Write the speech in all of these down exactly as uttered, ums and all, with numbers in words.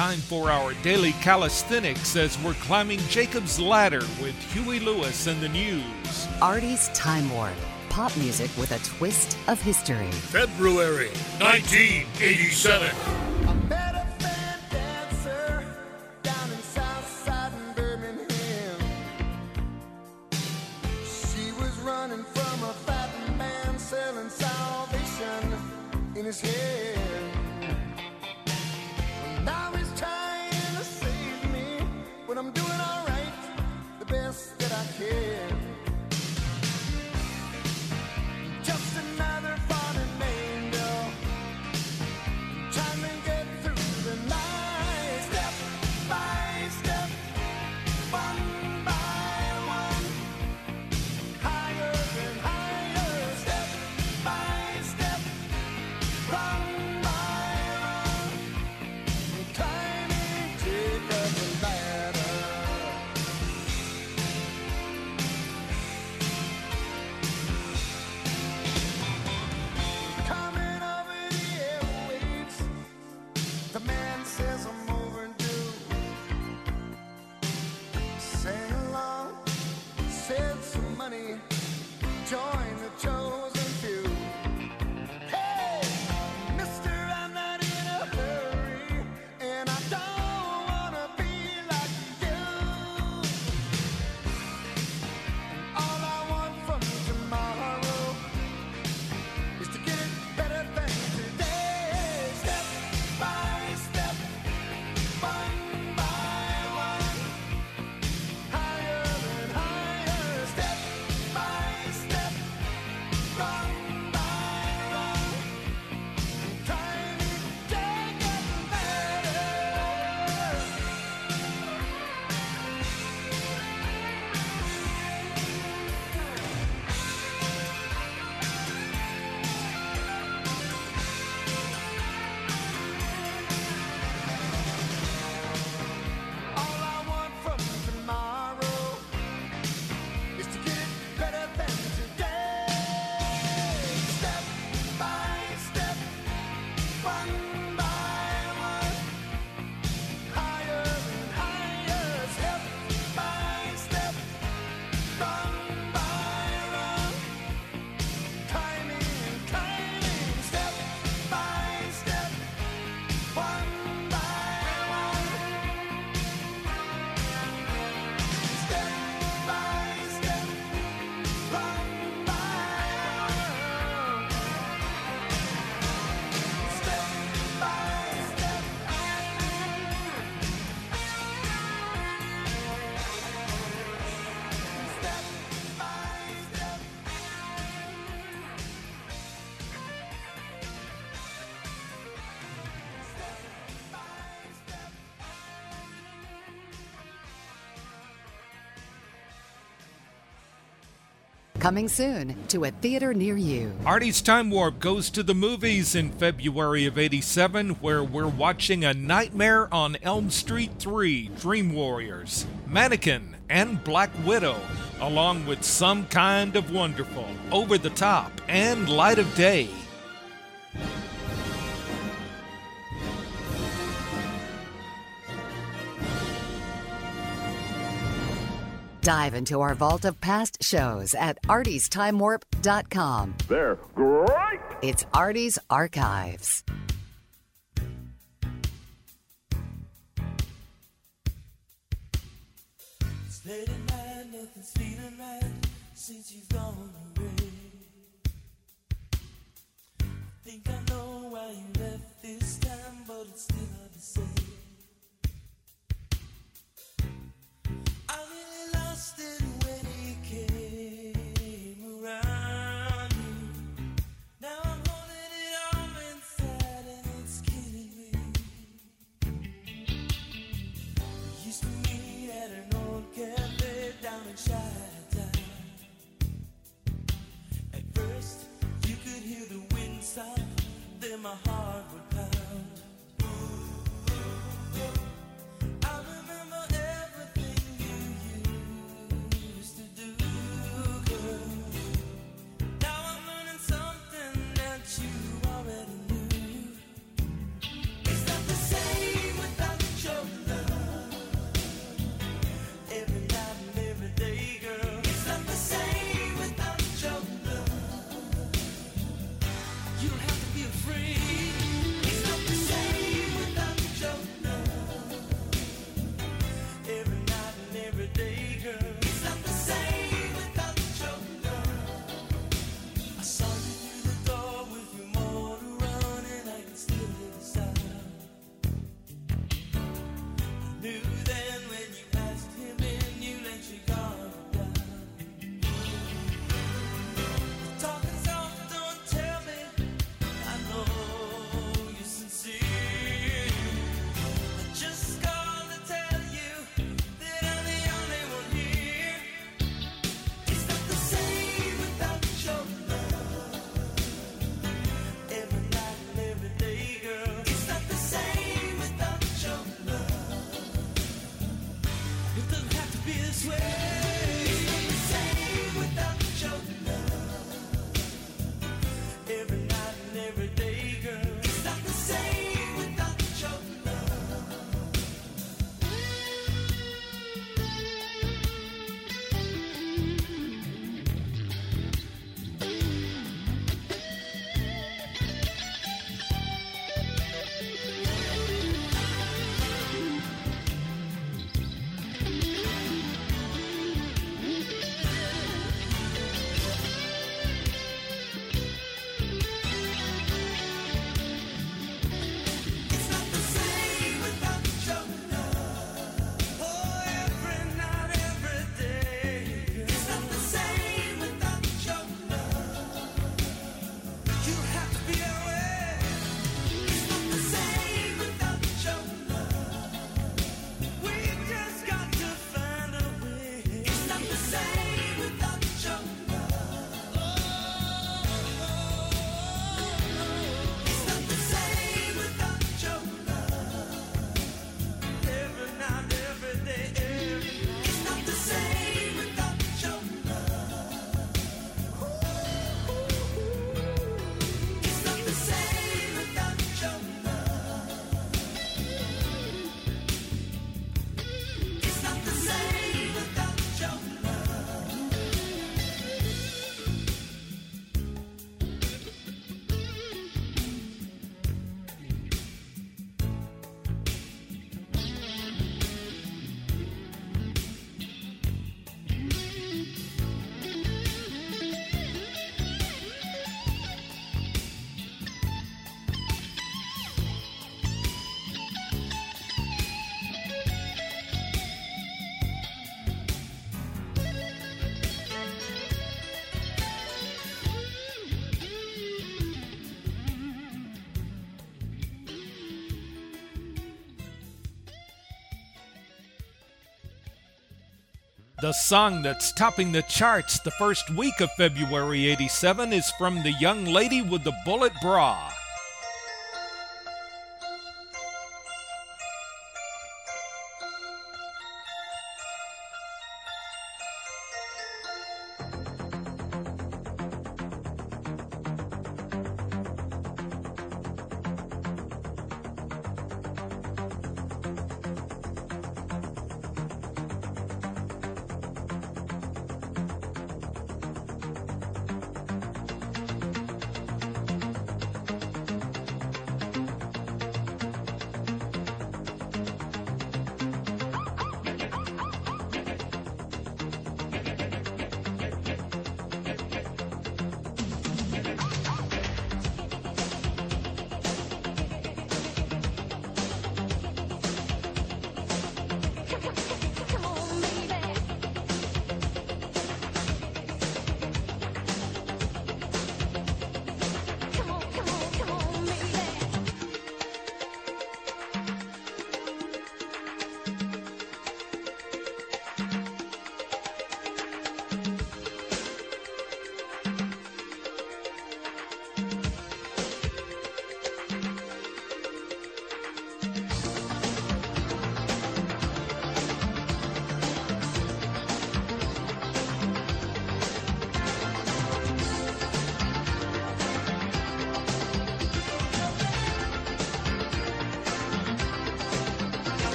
time for our daily calisthenics as we're climbing Jacob's Ladder with Huey Lewis and the News. Artie's Time Warp. Pop music with a twist of history. February nineteen eighty-seven. I met a fan dancer down in Southside in Birmingham. She was running from a fat man selling salvation in his head. Now he's trying to save me, but I'm doing all right, the best that I can. Just another fallen angel, trying to get through the night, step by step, one by one, higher and higher, step by step, run by run, climbing Jacob's ladder. Coming over the airwaves, the man says I'm overdue. Sang along, saved some money, join the chosen few. Hey, mister, I'm not in a hurry, and I don't wanna be like you. All I want from tomorrow is to get it better than today. Step by step, one by one, higher and higher. Step by step, run by run, climbing Jacob's ladder. All I want from tomorrow is to get it better than today. Step by step, one by one, higher and higher. Step by step, run by run, climbing and climbing. Step by step, one by one. Step by step, run by run. Step by step. Step by step. Coming soon to a theater near you. Artie's Time Warp goes to the movies in February of eighty-seven, where we're watching A Nightmare on Elm Street three, Dream Warriors, Mannequin, and Black Widow, along with Some Kind of Wonderful, Over the Top, and Light of Day. Dive into our vault of past shows at arties time warp dot com. They're great! It's Artie's Archives. It's late at night, nothing's feeling right since you've gone away. I think I know why you left this time, but it's still hard to say. I really lost it when he came around you. Now I'm holding it all inside and it's killing me. We used to meet at an old cafe down in Chi-Town. At first, you could hear the wind sigh, then my heart would pound. I remember everything you used to do, girl. Now I'm learning something that you already knew. It's not the same without knew then when you asked him in, you let your guard down. Talking soft, don't tell me, I know you're sincere. I just called to tell you that I'm the only one here. It's not the same without your love. Every night and every day, girl. It's not the same without your love. It doesn't have to be this way. It's not the same without your love. Every night and every day, girl. It's not the same without your love. It's not the same without your love. Oh, every night, every day. It's not the same without your love. You have to be aware. It's not the same without your love. We just got to find a way. It's not the same without your love. It's not the same without your love. Every night, every day, every night. It's not the same without your love. It's not the same without your love. It's not the same without your love. The song that's topping the charts the first week of February eighty-seven is from the young lady with the bullet bra.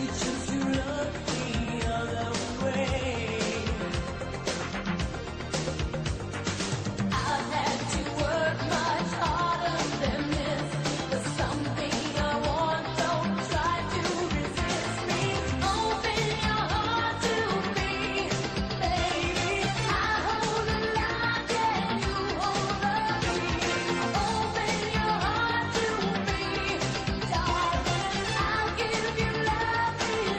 Darling, I'll give you love.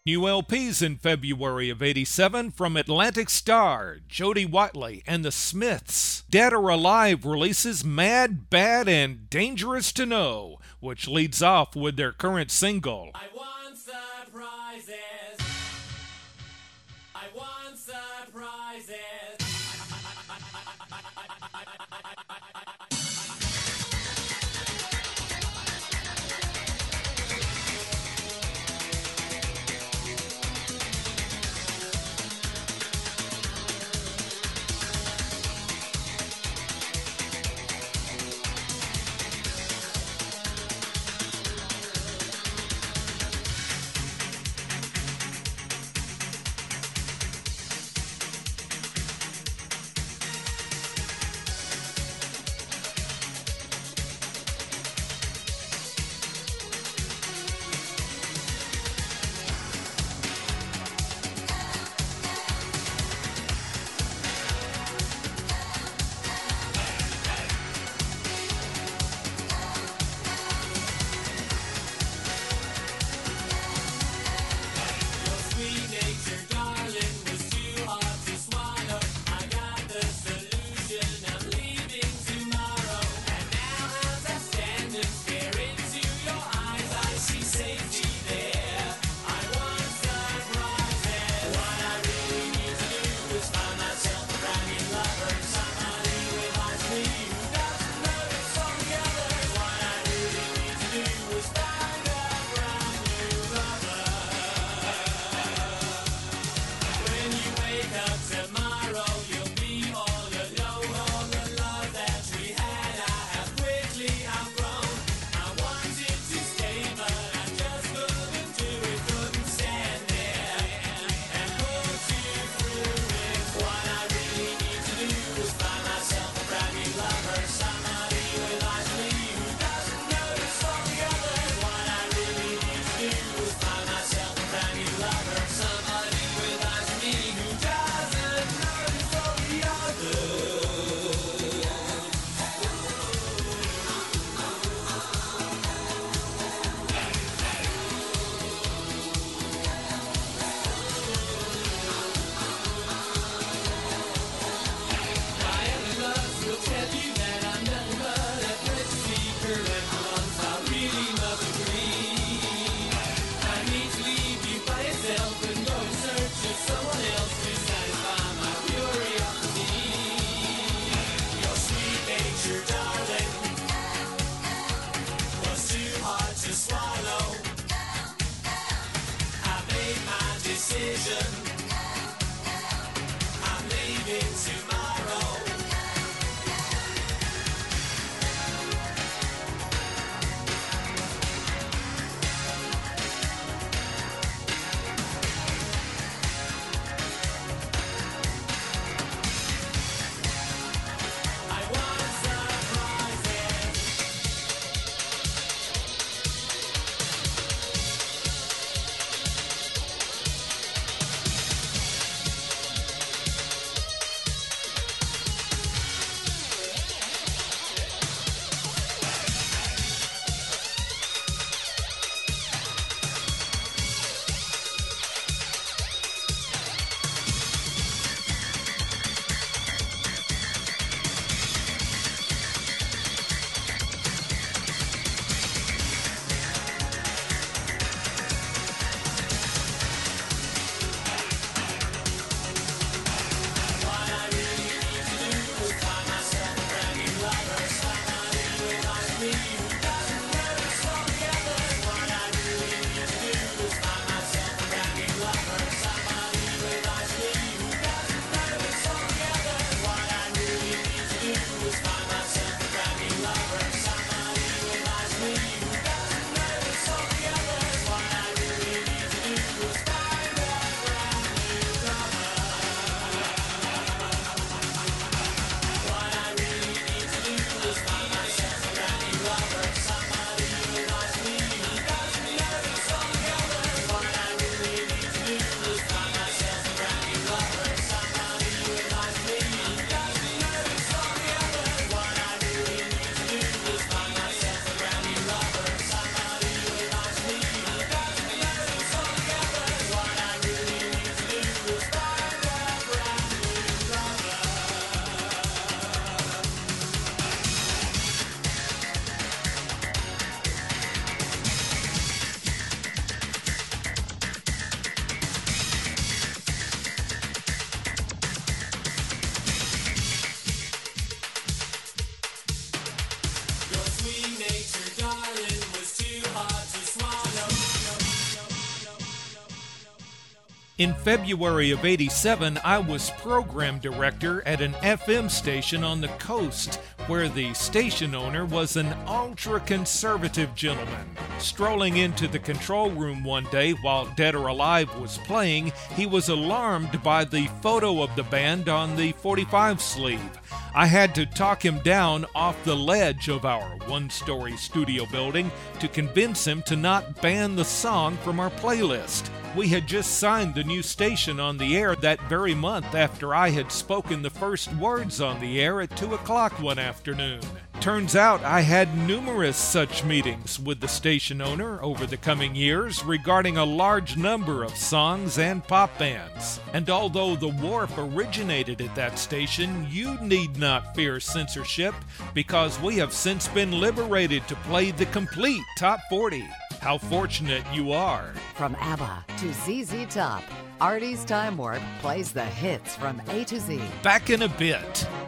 New L Ps in February of eighty-seven from Atlantic Starr, Jody Watley, and the Smiths. Dead or Alive releases Mad, Bad, and Dangerous to Know, which leads off with their current single. I want surprises. I want surprises. In February of eighty-seven, I was program director at an F M station on the coast, where the station owner was an ultra-conservative gentleman. Strolling into the control room one day while Dead or Alive was playing, he was alarmed by the photo of the band on the forty-five sleeve. I had to talk him down off the ledge of our one-story studio building to convince him to not ban the song from our playlist. We had just signed the new station on the air that very month after I had spoken the first words on the air at two o'clock one afternoon. Turns out I had numerous such meetings with the station owner over the coming years regarding a large number of songs and pop bands. And although The Wharf originated at that station, you need not fear censorship, because we have since been liberated to play the complete Top forty. How fortunate you are. From ABBA to Z Z Top, Artie's Time Warp plays the hits from A to Z. Back in a bit.